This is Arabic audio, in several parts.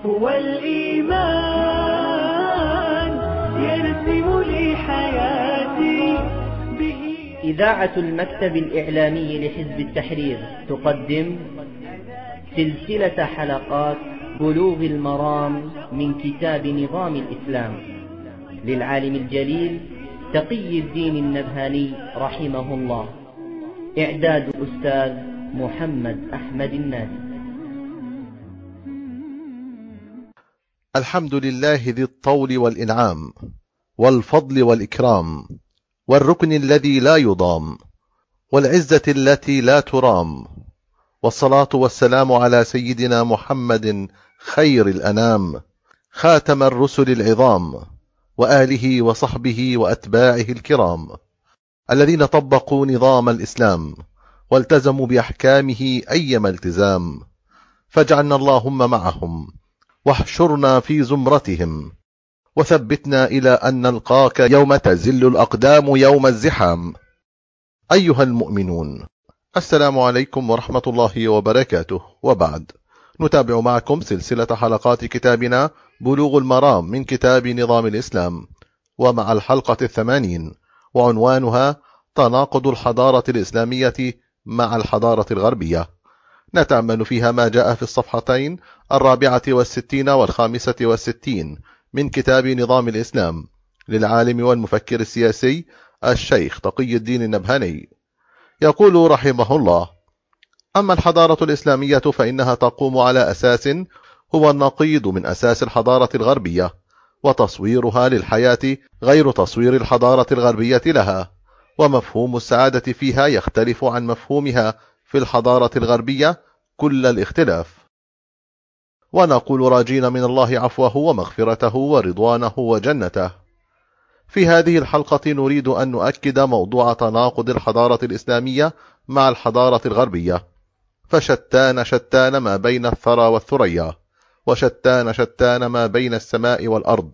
هو الإيمان يرسم لي حياتي به. إذاعة المكتب الإعلامي لحزب التحرير تقدم سلسلة حلقات بلوغ المرام من كتاب نظام الإسلام للعالم الجليل تقي الدين النبهاني رحمه الله. إعداد أستاذ محمد أحمد النادي. الحمد لله ذي الطول والإنعام والفضل والإكرام والركن الذي لا يضام والعزة التي لا ترام، والصلاة والسلام على سيدنا محمد خير الأنام خاتم الرسل العظام، وآله وصحبه وأتباعه الكرام الذين طبقوا نظام الإسلام والتزموا بأحكامه أيما التزام، فاجعلنا اللهم معهم واحشرنا في زمرتهم وثبتنا إلى أن نلقاك يوم تزل الأقدام يوم الزحام. أيها المؤمنون، السلام عليكم ورحمة الله وبركاته. وبعد، نتابع معكم سلسلة حلقات كتابنا بلوغ المرام من كتاب نظام الإسلام، ومع الحلقة 80 وعنوانها تناقض الحضارة الإسلامية مع الحضارة الغربية. نتأمل فيها ما جاء في الصفحتين 64 و65 من كتاب نظام الإسلام للعالم والمفكر السياسي الشيخ تقي الدين النبهاني. يقول رحمه الله: أما الحضارة الإسلامية فإنها تقوم على أساس هو النقيض من أساس الحضارة الغربية، وتصويرها للحياة غير تصوير الحضارة الغربية لها، ومفهوم السعادة فيها يختلف عن مفهومها في الحضارة الغربية كل الاختلاف. ونقول راجين من الله عفوه ومغفرته ورضوانه وجنته. في هذه الحلقة نريد أن نؤكد موضوع تناقض الحضارة الإسلامية مع الحضارة الغربية، فشتان ما بين الثرى والثريا، وشتان ما بين السماء والأرض،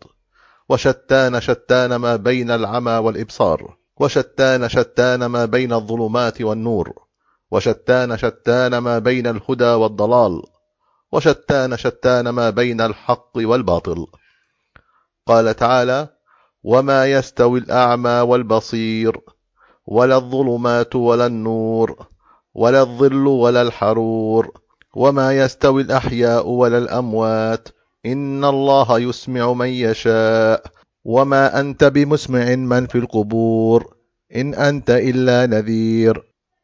وشتان ما بين العمى والإبصار، وشتان ما بين الظلمات والنور، وشتان ما بين الهدى والضلال، وشتان ما بين الحق والباطل. قال تعالى: وما يستوي الأعمى والبصير ولا الظلمات ولا النور ولا الظل ولا الحرور وما يستوي الأحياء ولا الأموات إن الله يسمع من يشاء وما أنت بمسمع من في القبور إن أنت إلا نذير.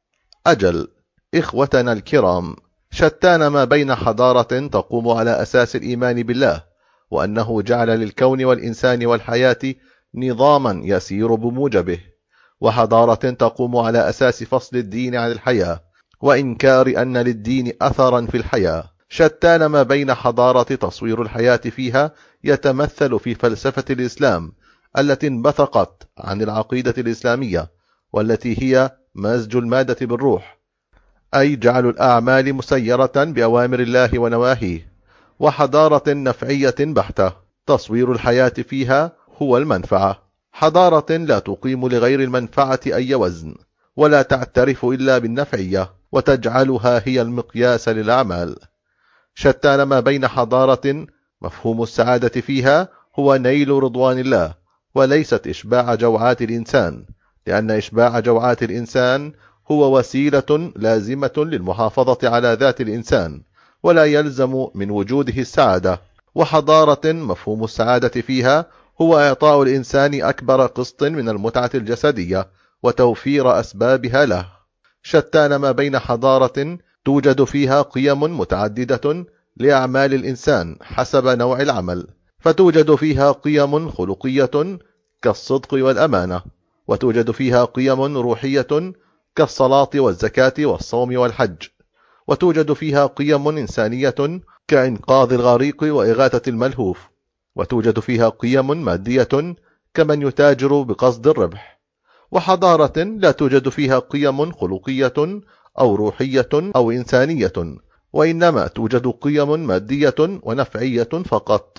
أجل إخوتنا الكرام، شتان ما بين حضارة تقوم على أساس الإيمان بالله وأنه جعل للكون والإنسان والحياة نظاما يسير بموجبه، وحضارة تقوم على أساس فصل الدين عن الحياة وإنكار أن للدين أثرا في الحياة. شتان ما بين حضارة تصوير الحياة فيها يتمثل في فلسفة الإسلام التي انبثقت عن العقيدة الإسلامية، والتي هي مزج المادة بالروح، أي جعل الأعمال مسيرة بأوامر الله ونواهيه، وحضارة نفعية بحتة تصوير الحياة فيها هو المنفعة، حضارة لا تقيم لغير المنفعة أي وزن ولا تعترف إلا بالنفعية وتجعلها هي المقياس للأعمال. شتان ما بين حضارة مفهوم السعادة فيها هو نيل رضوان الله وليست إشباع جوعات الإنسان، لأن إشباع جوعات الإنسان هو وسيلة لازمة للمحافظة على ذات الإنسان ولا يلزم من وجوده السعادة. وحضارة مفهوم السعادة فيها هو إعطاء الإنسان أكبر قسط من المتعة الجسدية وتوفير أسبابها له. شتان ما بين حضارة توجد فيها قيم متعددة لأعمال الإنسان حسب نوع العمل، فتوجد فيها قيم خلقية كالصدق والأمانة، وتوجد فيها قيم روحية كالصلاة والزكاة والصوم والحج، وتوجد فيها قيم إنسانية كإنقاذ الغريق وإغاثة الملهوف، وتوجد فيها قيم مادية كمن يتاجر بقصد الربح. وحضارة لا توجد فيها قيم خلقية أو روحية أو إنسانية، وإنما توجد قيم مادية ونفعية فقط.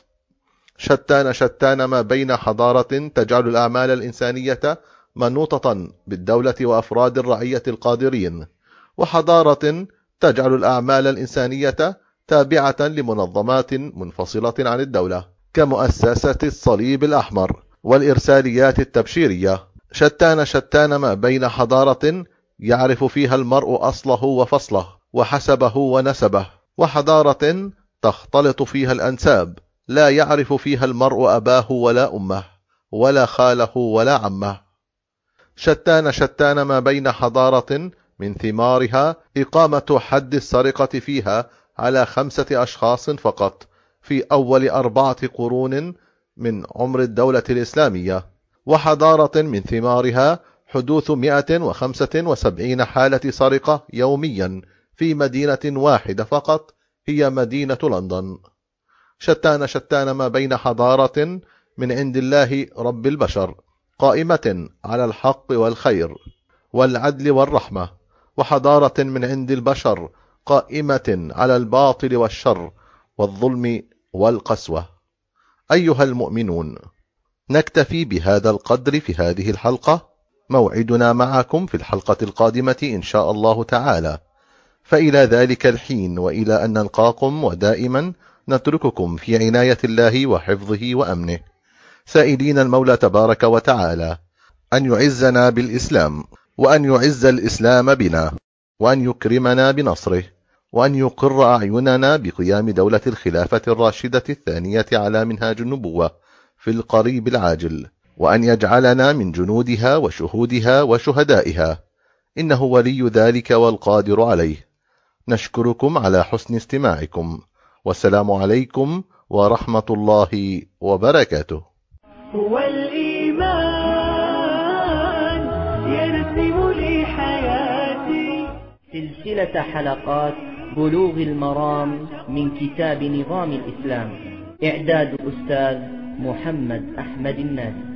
شتان ما بين حضارة تجعل الأعمال الإنسانية منوطة بالدولة وأفراد الرعية القادرين، وحضارة تجعل الأعمال الإنسانية تابعة لمنظمات منفصلة عن الدولة كمؤسسة الصليب الأحمر والإرساليات التبشيرية. شتان ما بين حضارة يعرف فيها المرء أصله وفصله وحسبه ونسبه، وحضارة تختلط فيها الأنساب لا يعرف فيها المرء أباه ولا أمه ولا خاله ولا عمه. شتان ما بين حضارة من ثمارها إقامة حد السرقة فيها على 5 أشخاص فقط في أول 4 قرون من عمر الدولة الإسلامية، وحضارة من ثمارها حدوث 175 حالة سرقة يوميا في مدينة واحدة فقط هي مدينة لندن. شتان ما بين حضارة من عند الله رب البشر قائمة على الحق والخير والعدل والرحمة، وحضارة من عند البشر قائمة على الباطل والشر والظلم والقسوة. أيها المؤمنون، نكتفي بهذا القدر في هذه الحلقة، موعدنا معكم في الحلقة القادمة إن شاء الله تعالى، فإلى ذلك الحين وإلى أن نلقاكم ودائما نترككم في عناية الله وحفظه وأمنه، سائلين المولى تبارك وتعالى أن يعزنا بالإسلام، وأن يعز الإسلام بنا، وأن يكرمنا بنصره، وأن يقر أعيننا بقيام دولة الخلافة الراشدة الثانية على منهاج النبوة في القريب العاجل، وأن يجعلنا من جنودها وشهودها وشهدائها، إنه ولي ذلك والقادر عليه. نشكركم على حسن استماعكم، والسلام عليكم ورحمة الله وبركاته. هو الإيمان يرسم لي حياتي. سلسلة حلقات بلوغ المرام من كتاب نظام الإسلام، إعداد الأستاذ محمد أحمد الناس.